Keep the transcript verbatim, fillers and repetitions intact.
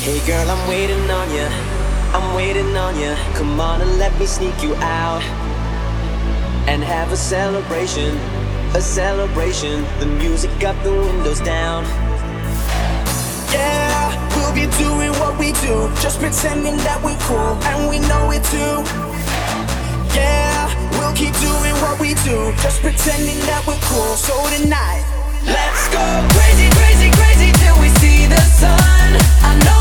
Hey girl, I'm waiting on you, I'm waiting on you. Come on and let me sneak you out and have a celebration, a celebration. The music up, the windows down. Yeah, we'll be doing what we do, just pretending that we're cool, and we know it too. Yeah, we'll keep doing what we do, just pretending that we're cool. So tonight, let's go crazy, crazy, crazy till we see the sun. I know